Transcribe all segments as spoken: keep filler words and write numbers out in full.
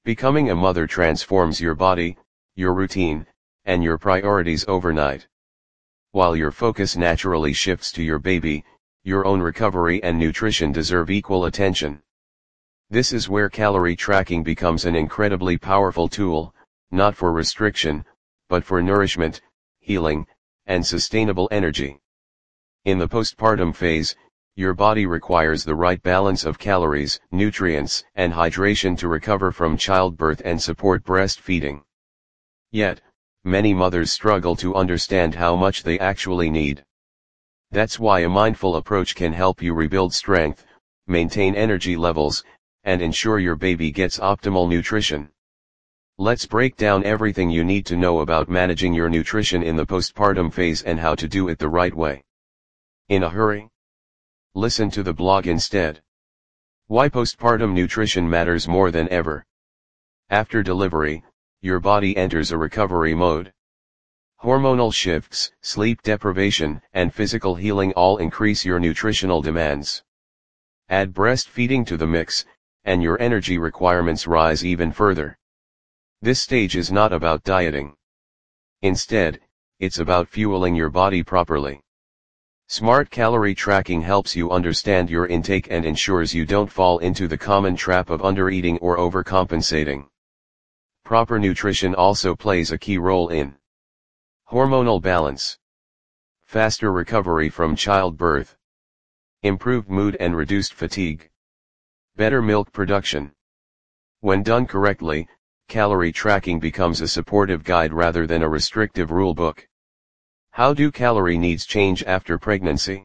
Becoming a mother transforms your body, your routine, and your priorities overnight. While your focus naturally shifts to your baby, your own recovery and nutrition deserve equal attention. This is where calorie tracking becomes an incredibly powerful tool, not for restriction, but for nourishment, healing, and sustainable energy. In the postpartum phase, your body requires the right balance of calories, nutrients, and hydration to recover from childbirth and support breastfeeding. Yet, many mothers struggle to understand how much they actually need. That's why a mindful approach can help you rebuild strength, maintain energy levels, and ensure your baby gets optimal nutrition. Let's break down everything you need to know about managing your nutrition in the postpartum phase and how to do it the right way. In a hurry? Listen to the blog instead. Why postpartum nutrition matters more than ever. After delivery, your body enters a recovery mode. Hormonal shifts, sleep deprivation, and physical healing all increase your nutritional demands. Add breastfeeding to the mix, and your energy requirements rise even further. This stage is not about dieting. Instead, it's about fueling your body properly. Smart calorie tracking helps you understand your intake and ensures you don't fall into the common trap of undereating or overcompensating. Proper nutrition also plays a key role in hormonal balance, faster recovery from childbirth, improved mood and reduced fatigue, better milk production. When done correctly, calorie tracking becomes a supportive guide rather than a restrictive rulebook. How do calorie needs change after pregnancy?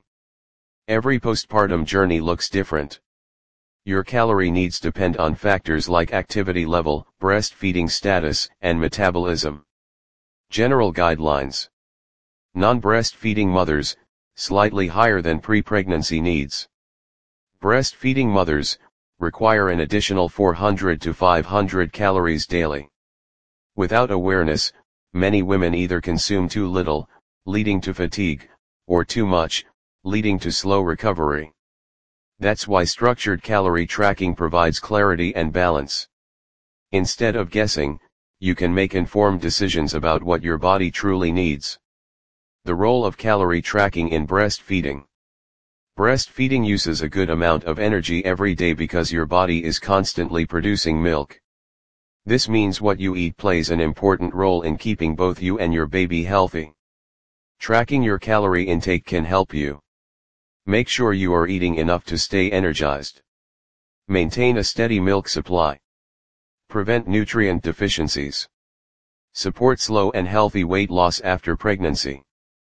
Every postpartum journey looks different. Your calorie needs depend on factors like activity level, breastfeeding status, and metabolism. General guidelines. Non-breastfeeding mothers, slightly higher than pre-pregnancy needs. Breastfeeding mothers, require an additional four hundred to five hundred calories daily. Without awareness, many women either consume too little, leading to fatigue, or too much, leading to slow recovery. That's why structured calorie tracking provides clarity and balance. Instead of guessing, you can make informed decisions about what your body truly needs. The role of calorie tracking in breastfeeding. Breastfeeding uses a good amount of energy every day because your body is constantly producing milk. This means what you eat plays an important role in keeping both you and your baby healthy. Tracking your calorie intake can help you. Make sure you are eating enough to stay energized. Maintain a steady milk supply. Prevent nutrient deficiencies. Support slow and healthy weight loss after pregnancy.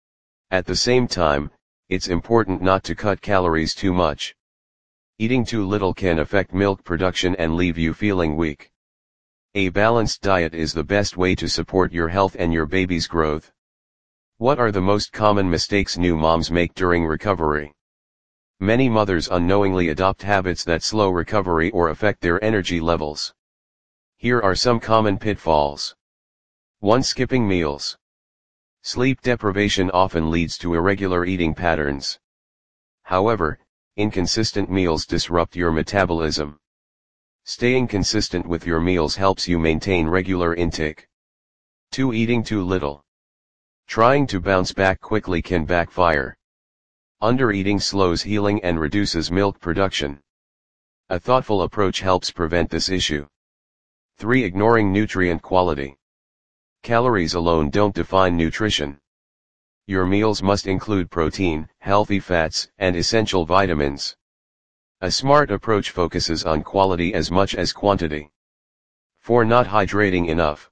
At the same time, it's important not to cut calories too much. Eating too little can affect milk production and leave you feeling weak. A balanced diet is the best way to support your health and your baby's growth. What are the most common mistakes new moms make during recovery? Many mothers unknowingly adopt habits that slow recovery or affect their energy levels. Here are some common pitfalls. one Skipping meals. Sleep deprivation often leads to irregular eating patterns. However, inconsistent meals disrupt your metabolism. Staying consistent with your meals helps you maintain regular intake. two Eating too little. Trying to bounce back quickly can backfire. Undereating slows healing and reduces milk production. A thoughtful approach helps prevent this issue. three Ignoring nutrient quality. Calories alone don't define nutrition. Your meals must include protein, healthy fats, and essential vitamins. A smart approach focuses on quality as much as quantity. four Not hydrating enough.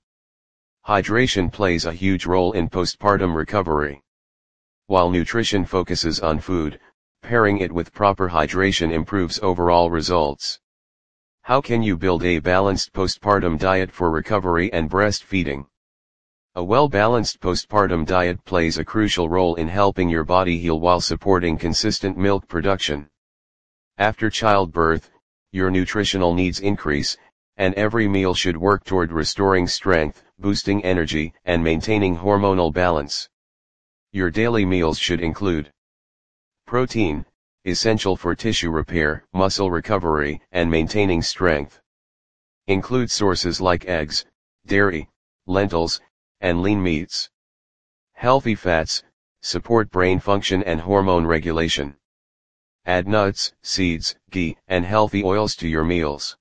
Hydration plays a huge role in postpartum recovery. While nutrition focuses on food, pairing it with proper hydration improves overall results. How can you build a balanced postpartum diet for recovery and breastfeeding? A well-balanced postpartum diet plays a crucial role in helping your body heal while supporting consistent milk production. After childbirth, your nutritional needs increase, and every meal should work toward restoring strength, boosting energy, and maintaining hormonal balance. Your daily meals should include protein, essential for tissue repair, muscle recovery, and maintaining strength. Include sources like eggs, dairy, lentils, and lean meats. Healthy fats support brain function and hormone regulation. Add nuts, seeds, ghee, and healthy oils to your meals.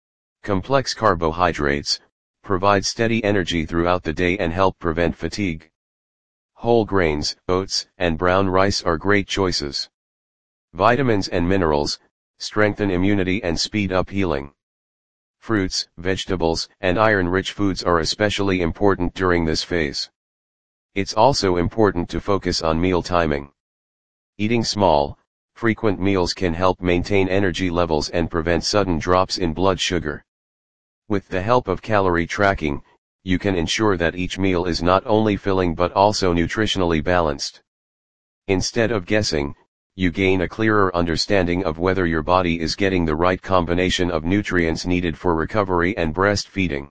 Complex carbohydrates provide steady energy throughout the day and help prevent fatigue. Whole grains, oats, and brown rice are great choices. Vitamins and minerals strengthen immunity and speed up healing. Fruits, vegetables, and iron-rich foods are especially important during this phase. It's also important to focus on meal timing. Eating small, frequent meals can help maintain energy levels and prevent sudden drops in blood sugar. With the help of calorie tracking, you can ensure that each meal is not only filling but also nutritionally balanced. Instead of guessing, you gain a clearer understanding of whether your body is getting the right combination of nutrients needed for recovery and breastfeeding.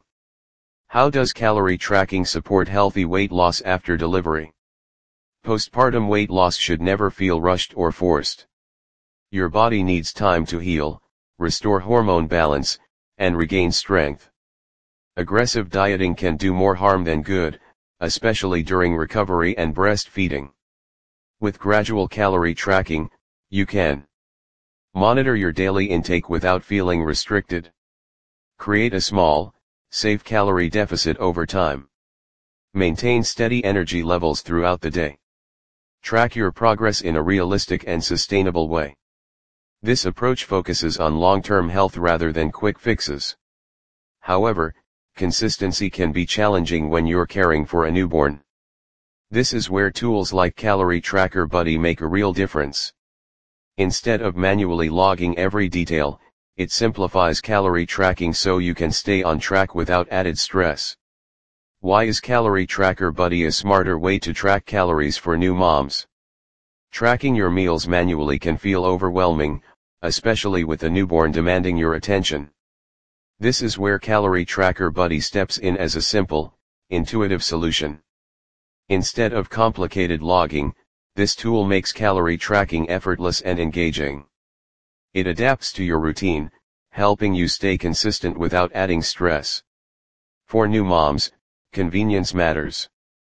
How does calorie tracking support healthy weight loss after delivery? Postpartum weight loss should never feel rushed or forced. Your body needs time to heal, restore hormone balance, and regain strength. Aggressive dieting can do more harm than good, especially during recovery and breastfeeding. With gradual calorie tracking, you can monitor your daily intake without feeling restricted. Create a small, safe calorie deficit over time. Maintain steady energy levels throughout the day. Track your progress in a realistic and sustainable way. This approach focuses on long-term health rather than quick fixes. However, consistency can be challenging when you're caring for a newborn. This is where tools like Calorie Tracker Buddy make a real difference. Instead of manually logging every detail, it simplifies calorie tracking so you can stay on track without added stress. Why is Calorie Tracker Buddy a smarter way to track calories for new moms? Tracking your meals manually can feel overwhelming, especially with a newborn demanding your attention. This is where Calorie Tracker Buddy steps in as a simple, intuitive solution. Instead of complicated logging, this tool makes calorie tracking effortless and engaging. It adapts to your routine, helping you stay consistent without adding stress. For new moms, convenience matters.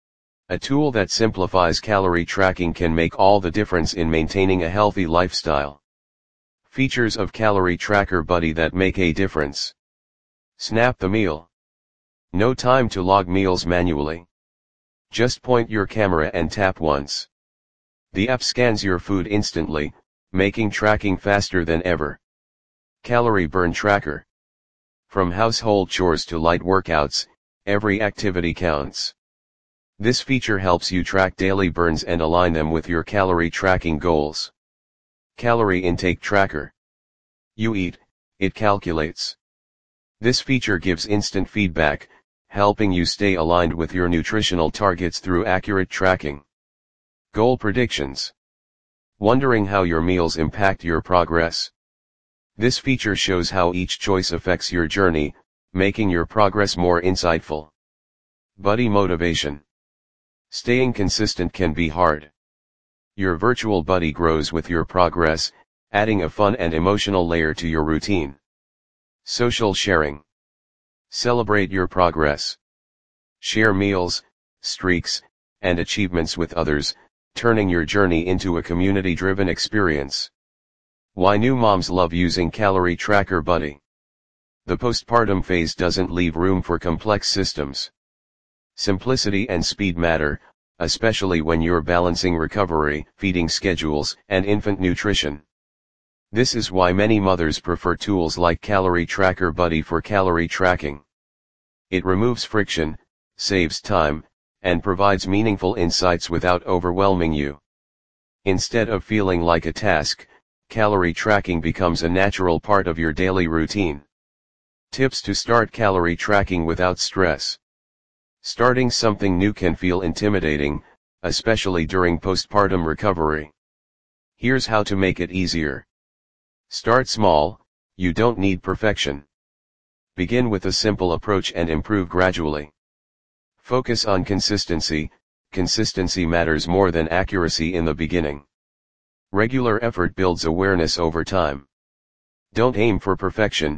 A tool that simplifies calorie tracking can make all the difference in maintaining a healthy lifestyle. Features of Calorie Tracker Buddy that make a difference. Snap the meal. No time to log meals manually. Just point your camera and tap once. The app scans your food instantly, making tracking faster than ever. Calorie Burn Tracker. From household chores to light workouts, every activity counts. This feature helps you track daily burns and align them with your calorie tracking goals. Calorie Intake Tracker. You eat, it calculates. This feature gives instant feedback, helping you stay aligned with your nutritional targets through accurate tracking. Goal Predictions. Wondering how your meals impact your progress? This feature shows how each choice affects your journey, making your progress more insightful. Buddy Motivation. Staying consistent can be hard. Your virtual buddy grows with your progress, adding a fun and emotional layer to your routine. Social Sharing. Celebrate your progress. Share meals, streaks, and achievements with others, turning your journey into a community-driven experience. Why new moms love using Calorie Tracker Buddy. The postpartum phase doesn't leave room for complex systems. Simplicity and speed matter, especially when you're balancing recovery, feeding schedules, and infant nutrition. This is why many mothers prefer tools like Calorie Tracker Buddy for calorie tracking. It removes friction, saves time, and provides meaningful insights without overwhelming you. Instead of feeling like a task, calorie tracking becomes a natural part of your daily routine. Tips to start calorie tracking without stress. Starting something new can feel intimidating, especially during postpartum recovery. Here's how to make it easier. Start small, you don't need perfection. Begin with a simple approach and improve gradually. Focus on consistency, consistency matters more than accuracy in the beginning. Regular effort builds awareness over time. Don't aim for perfection,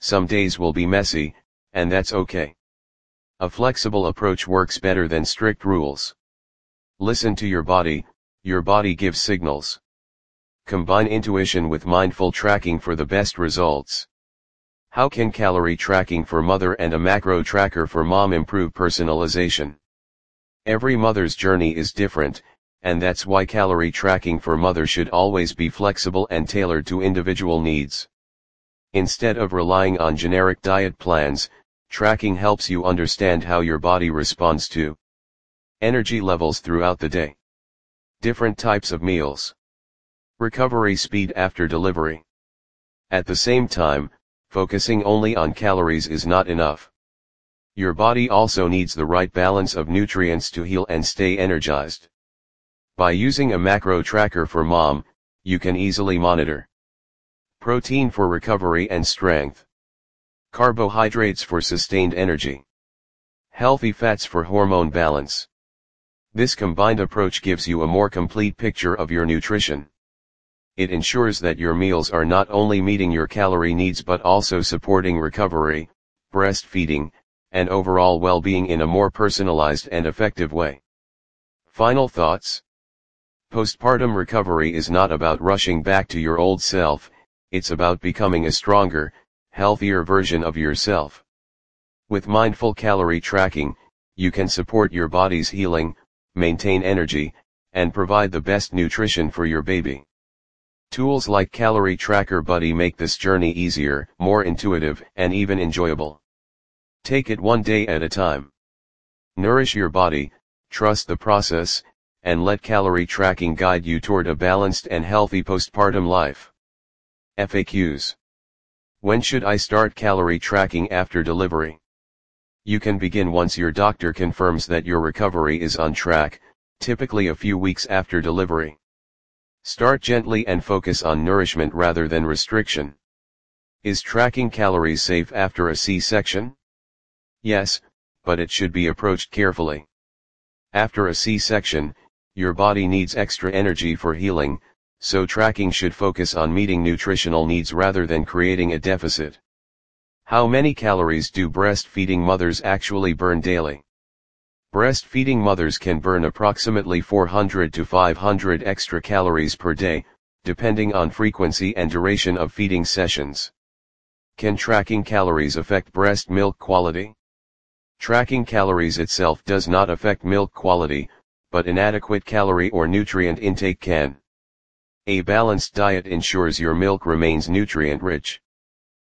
Some days will be messy, and that's okay. A flexible approach works better than strict rules. Listen to your body, your body gives signals. Combine intuition with mindful tracking for the best results. How can calorie tracking for mother and a macro tracker for mom improve personalization? Every mother's journey is different, and that's why calorie tracking for mother should always be flexible and tailored to individual needs. Instead of relying on generic diet plans, tracking helps you understand how your body responds to energy levels throughout the day, different types of meals, recovery speed after delivery. At the same time, focusing only on calories is not enough. Your body also needs the right balance of nutrients to heal and stay energized. By using a macro tracker for mom, you can easily monitor protein for recovery and strength, carbohydrates for sustained energy, healthy fats for hormone balance. This combined approach gives you a more complete picture of your nutrition. It ensures that your meals are not only meeting your calorie needs but also supporting recovery, breastfeeding, and overall well-being in a more personalized and effective way. Final thoughts. Postpartum recovery is not about rushing back to your old self, it's about becoming a stronger, healthier version of yourself. With mindful calorie tracking, you can support your body's healing, maintain energy, and provide the best nutrition for your baby. Tools like Calorie Tracker Buddy make this journey easier, more intuitive, and even enjoyable. Take it one day at a time. Nourish your body, trust the process, and let calorie tracking guide you toward a balanced and healthy postpartum life. F A Qs. When should I start calorie tracking after delivery? You can begin once your doctor confirms that your recovery is on track, typically a few weeks after delivery. Start gently and focus on nourishment rather than restriction. Is tracking calories safe after a C-section? Yes, but it should be approached carefully. After a C-section, your body needs extra energy for healing, so tracking should focus on meeting nutritional needs rather than creating a deficit. How many calories do breastfeeding mothers actually burn daily? Breastfeeding mothers can burn approximately four hundred to five hundred extra calories per day, depending on frequency and duration of feeding sessions. Can tracking calories affect breast milk quality? Tracking calories itself does not affect milk quality, but inadequate calorie or nutrient intake can. A balanced diet ensures your milk remains nutrient-rich.